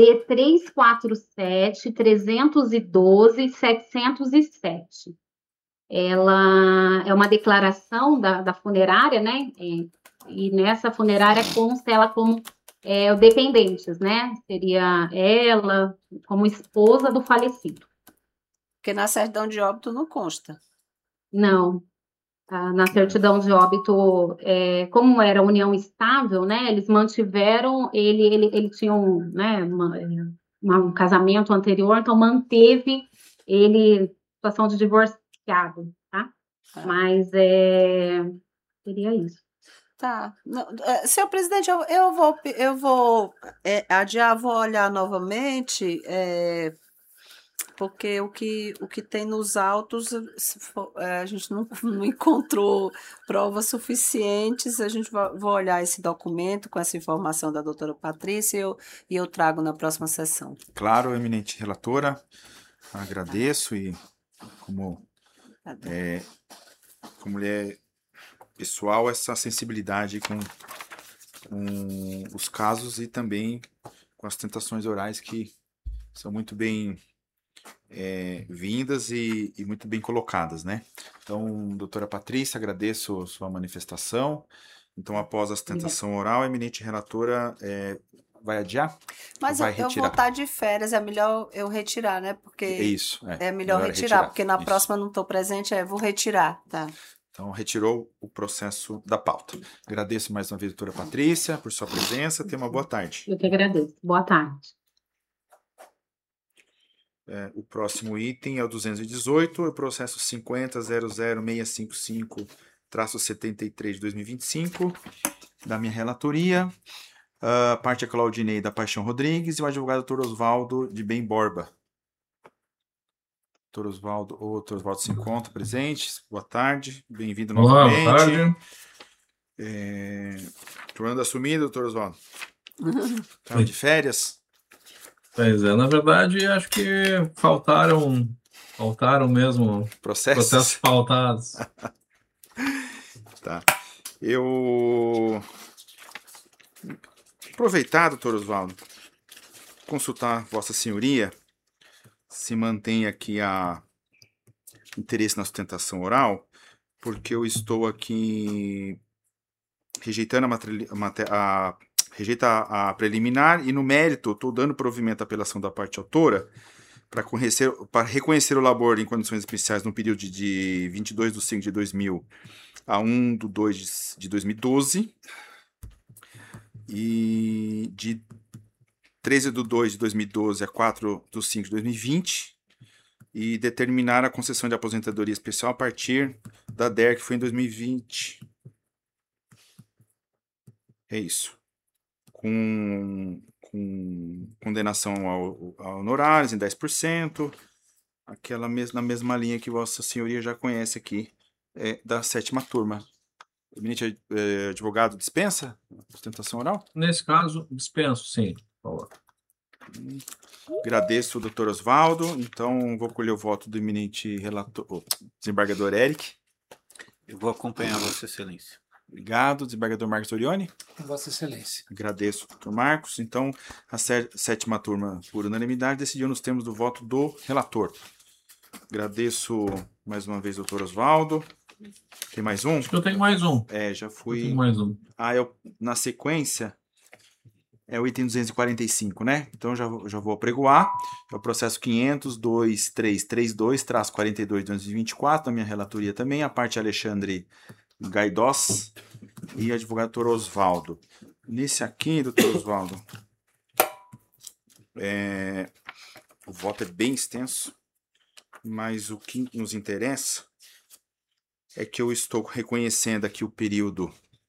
347-312-707. Ela é uma declaração da funerária, né? E nessa funerária consta ela como dependentes, né? Seria ela como esposa do falecido. Porque na certidão de óbito não consta. Não. Na certidão de óbito, como era união estável, né? Eles mantiveram, ele tinha um casamento anterior, então manteve ele situação de divorciado, tá? Mas seria isso. Tá. Não, senhor presidente, eu vou adiar, vou olhar novamente, porque o que tem nos autos, a gente não encontrou provas suficientes, vou olhar esse documento com essa informação da doutora Patrícia e eu trago na próxima sessão. Claro, eminente relatora, agradeço e como mulher pessoal, essa sensibilidade com os casos e também com as tentações orais que são muito bem vindas e muito bem colocadas, né? Então, doutora Patrícia, agradeço sua manifestação. Então, após a sustentação oral, a eminente relatora vai adiar? Mas vai eu retirar? vou estar de férias, é melhor eu retirar, né? Porque isso, é melhor retirar, porque na próxima não estou presente, vou retirar, tá? Então, retirou o processo da pauta. Agradeço mais uma vez, doutora Patrícia, por sua presença. Tenha uma boa tarde. Eu que agradeço. Boa tarde. O próximo item é o 218, o processo 50.00655-73 de 2025, da minha relatoria. A parte é Claudinei da Paixão Rodrigues e o advogado Dr. Oswaldo de Bem Borba. Dr. Oswaldo se encontra presente. Boa tarde, bem-vindo novamente. Boa tarde. Tu anda assumido, Dr. Oswaldo? Estava de férias? Pois na verdade, acho que faltaram mesmo processos faltados. Tá. Eu aproveitar, doutor Oswaldo, consultar Vossa Senhoria se mantém aqui interesse na sustentação oral, porque eu estou aqui rejeitando rejeita a preliminar e no mérito estou dando provimento à apelação da parte autora para reconhecer o labor em condições especiais no período de 22/5/2000 a 1/2/2012 e de 13/2/2012 a 4/5/2020 e determinar a concessão de aposentadoria especial a partir da DER que foi em 2020. É isso. Com com condenação a honorários em 10%, na mesma linha que Vossa Senhoria já conhece aqui, da 7ª turma. O eminente advogado dispensa a sustentação oral? Nesse caso, dispenso, sim, por favor. Agradeço, doutor Oswaldo. Então, vou colher o voto do eminente desembargador Eric. Eu vou acompanhar Vossa Excelência. Obrigado, desembargador Marcos Orione. Vossa Excelência. Agradeço, doutor Marcos. Então, a 7ª turma, por unanimidade, decidiu nos termos do voto do relator. Agradeço mais uma vez, doutor Oswaldo. Tem mais um? Acho que eu tenho mais um. Já fui. Eu tenho mais um. Na sequência, é o item 245, né? Então, já vou apregoar. É o processo 500.2332-42-224, na minha relatoria também, a parte Alexandre Gaidós e advogado doutor Oswaldo. Nesse aqui, doutor Oswaldo, o voto é bem extenso, mas o que nos interessa é que eu estou reconhecendo aqui o período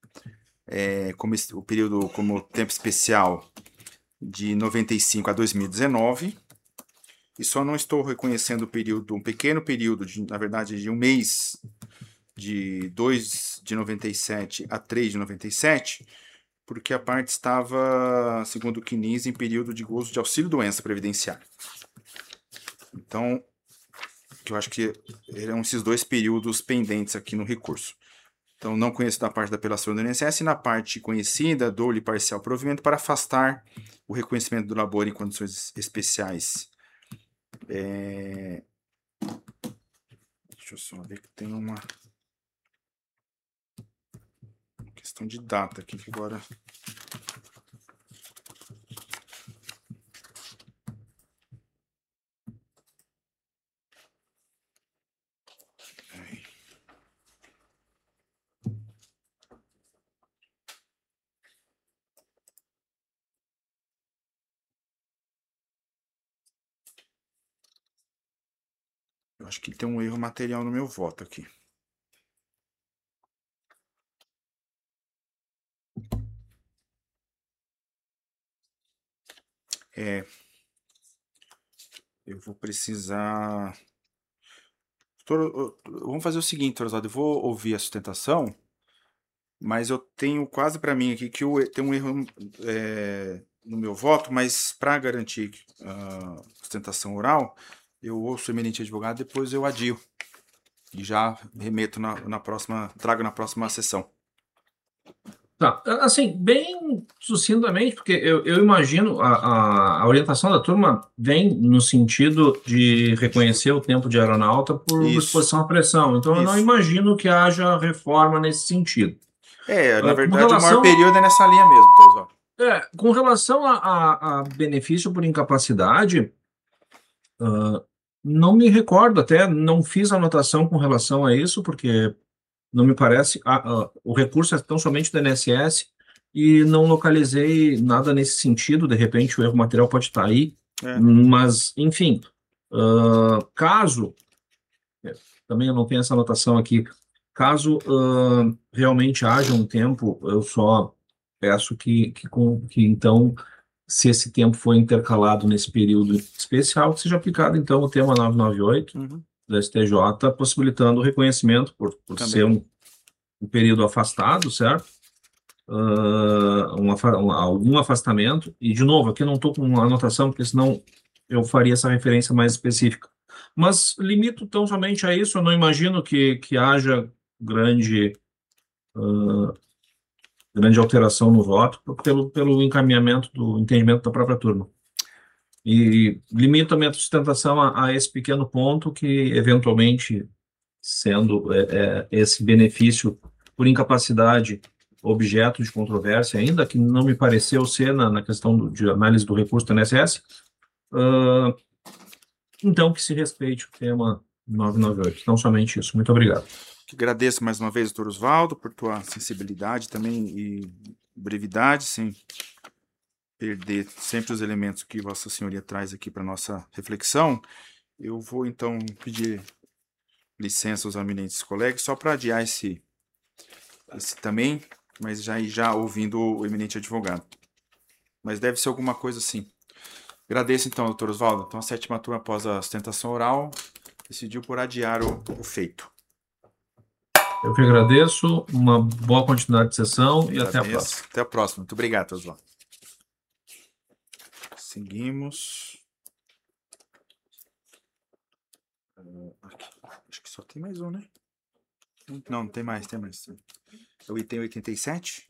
como tempo especial de 95 a 2019, e só não estou reconhecendo um pequeno período, na verdade, de um mês, de 2 de 97 a 3 de 97, porque a parte estava, segundo o CNIS, em período de gozo de auxílio-doença previdenciário. Então, eu acho que eram esses 2 períodos pendentes aqui no recurso. Então, não conheço da parte da apelação do INSS, e na parte conhecida, dou-lhe parcial provimento para afastar o reconhecimento do labor em condições especiais. Deixa eu só ver que tem uma questão de data aqui que agora... Eu acho que tem um erro material no meu voto aqui. Eu vou precisar... Vamos fazer o seguinte, doutor Oswaldo, eu vou ouvir a sustentação, mas eu tenho quase para mim aqui que tem um erro no meu voto, mas para garantir a sustentação oral, eu ouço o eminente advogado, depois eu adio. E já remeto trago na próxima sessão. Tá, assim, bem sucintamente, porque eu imagino a orientação da turma vem no sentido de reconhecer o tempo de aeronauta por exposição à pressão. Então, eu não imagino que haja reforma nesse sentido. Na verdade, o maior período é nessa linha mesmo, doutor Oswaldo. Com relação a benefício por incapacidade, não me recordo, até não fiz anotação com relação a isso, porque não me parece, o recurso é tão somente do INSS e não localizei nada nesse sentido. De repente o erro material pode estar aí, mas enfim, caso, também eu não tenho essa anotação aqui, caso realmente haja um tempo, eu só peço que então, se esse tempo for intercalado nesse período especial, que seja aplicado então o tema 998 da STJ, possibilitando o reconhecimento por ser um período afastado, certo? Algum afastamento, e de novo, aqui eu não estou com uma anotação, porque senão eu faria essa referência mais específica. Mas limito tão somente a isso, eu não imagino que haja grande alteração no voto, pelo encaminhamento do entendimento da própria turma. E limito a minha sustentação a esse pequeno ponto, que eventualmente, sendo esse benefício por incapacidade objeto de controvérsia, ainda que não me pareceu ser na questão de análise do recurso do INSS, então que se respeite o tema 998. Não somente isso. Muito obrigado. Agradeço mais uma vez, doutor Oswaldo, por tua sensibilidade também e brevidade, sem perder sempre os elementos que Vossa Senhoria traz aqui para nossa reflexão. Eu vou então pedir licença aos eminentes colegas só para adiar esse também, mas já ouvindo o eminente advogado. mas deve ser alguma coisa assim. Agradeço então, doutor Oswaldo. Então, a 7ª turma, após a sustentação oral, decidiu por adiar o feito. Eu que agradeço, uma boa continuidade de sessão e até a Agradeço. próxima. Até a próxima. Muito obrigado, Oswaldo. Seguimos. Aqui. Acho que só tem mais um, né? Não tem mais, tem mais. É o item 87.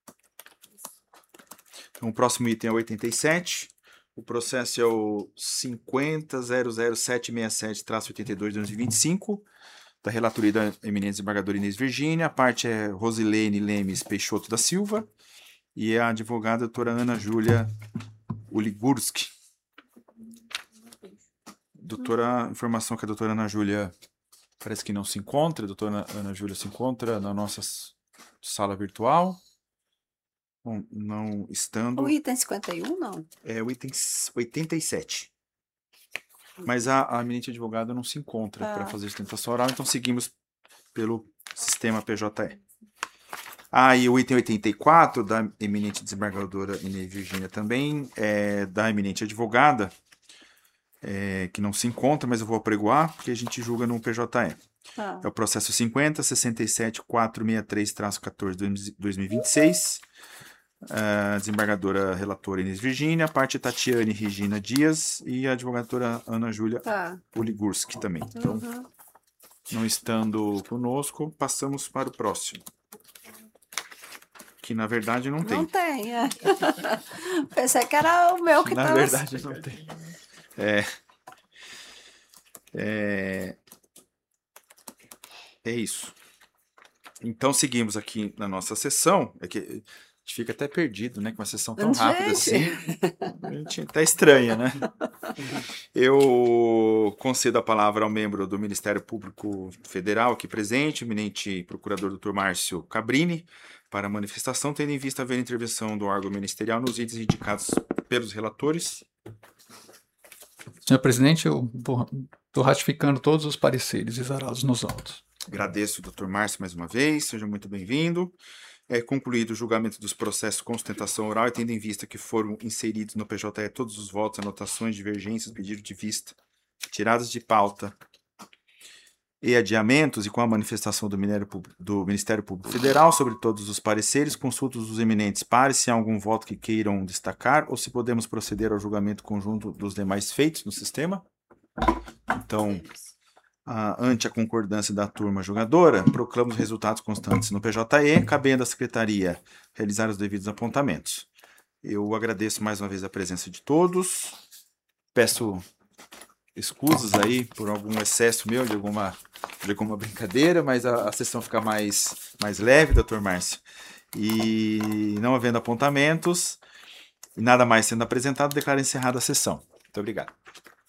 Então, o próximo item é o 87. O processo é o 50.00767-82/2025, da relatoria da eminente desembargadora Inês Virgínia. A parte é Rosilene Lemes Peixoto da Silva e a advogada doutora Ana Júlia Uligurski. Doutora, informação que a doutora Ana Júlia parece que não se encontra. A doutora Ana Júlia se encontra na nossa sala virtual. Bom, não estando... O item 51, não? É o item 87. Mas a eminente advogada não se encontra para fazer sustentação oral, então seguimos pelo sistema PJE. E o item 84, da eminente desembargadora Inês Virgínia também, é da eminente advogada, que não se encontra, mas eu vou apregoar, porque a gente julga no PJE. É o processo 50.67463-14/2026. Desembargadora relatora Inês Virgínia, parte Tatiane Regina Dias e a advogadora Ana Júlia Uligurski também. Então, não estando conosco, passamos para o próximo. Que na verdade não tem. Não tem, Pensei que era o meu que na estava... verdade não tem. É isso. Então seguimos aqui na nossa sessão. É que a gente fica até perdido, né? Com uma sessão tão rápida assim. A gente até estranha, né? Eu concedo a palavra ao membro do Ministério Público Federal aqui presente, o eminente procurador Dr. Márcio Cabrini, para a manifestação, tendo em vista haver intervenção do órgão ministerial nos itens indicados pelos relatores. Senhor presidente, eu estou ratificando todos os pareceres exarados nos autos. Agradeço o Dr. Márcio mais uma vez, seja muito bem-vindo. Concluído o julgamento dos processos com sustentação oral e tendo em vista que foram inseridos no PJE todos os votos, anotações, divergências, pedido de vista, tiradas de pauta e adiamentos, e com a manifestação do Ministério Público Federal sobre todos os pareceres, consultos dos eminentes pares se há algum voto que queiram destacar ou se podemos proceder ao julgamento conjunto dos demais feitos no sistema. Então, ante a concordância da turma julgadora, proclamo os resultados constantes no PJE, cabendo à Secretaria realizar os devidos apontamentos. Eu agradeço mais uma vez a presença de todos, peço escusas aí por algum excesso meu, de alguma brincadeira, mas a sessão fica mais leve, Dr. Márcio. E não havendo apontamentos, e nada mais sendo apresentado, declaro encerrada a sessão. Muito obrigado.